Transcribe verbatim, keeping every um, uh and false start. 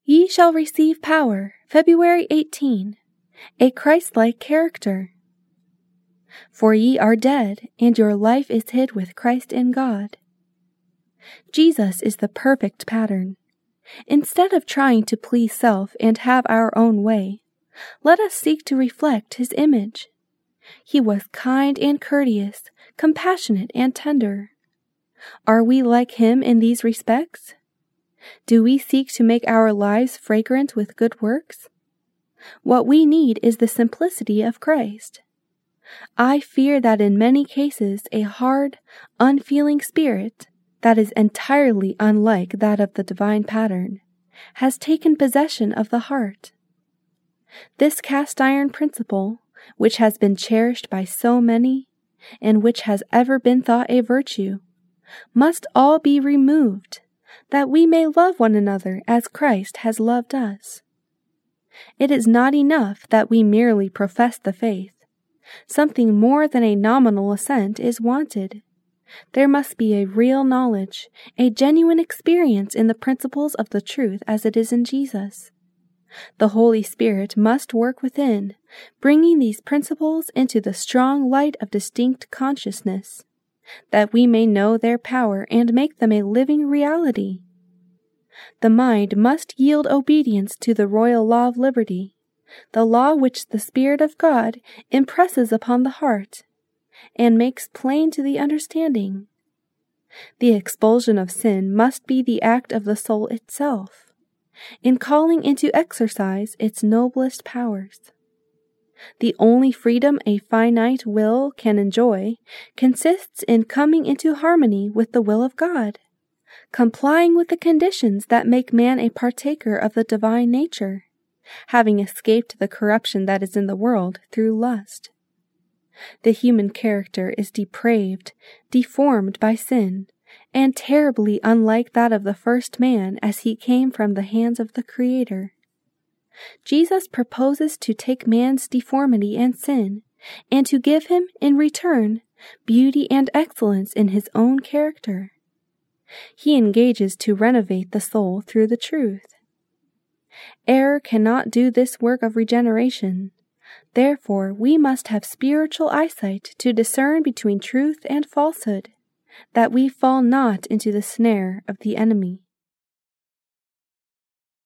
Ye shall receive power, February eighteenth, a Christ-like character. For ye are dead, and your life is hid with Christ in God. Jesus is the perfect pattern. Instead of trying to please self and have our own way, let us seek to reflect his image. He was kind and courteous, compassionate and tender. Are we like him in these respects? Do we seek to make our lives fragrant with good works? What we need is the simplicity of Christ. I fear that in many cases a hard, unfeeling spirit that is entirely unlike that of the divine pattern has taken possession of the heart. This cast iron principle, which has been cherished by so many, and which has ever been thought a virtue, must all be removed, that we may love one another as Christ has loved us. It is not enough that we merely profess the faith. Something more than a nominal assent is wanted. There must be a real knowledge, a genuine experience in the principles of the truth as it is in Jesus. The Holy Spirit must work within, bringing these principles into the strong light of distinct consciousness, that we may know their power and make them a living reality. The mind must yield obedience to the royal law of liberty, the law which the Spirit of God impresses upon the heart and makes plain to the understanding. The expulsion of sin must be the act of the soul itself, in calling into exercise its noblest powers. The only freedom a finite will can enjoy consists in coming into harmony with the will of God, complying with the conditions that make man a partaker of the divine nature, having escaped the corruption that is in the world through lust. The human character is depraved, deformed by sin, and terribly unlike that of the first man as he came from the hands of the Creator. Jesus proposes to take man's deformity and sin, and to give him, in return, beauty and excellence in his own character. He engages to renovate the soul through the truth. Error cannot do this work of regeneration. Therefore, we must have spiritual eyesight to discern between truth and falsehood, that we fall not into the snare of the enemy.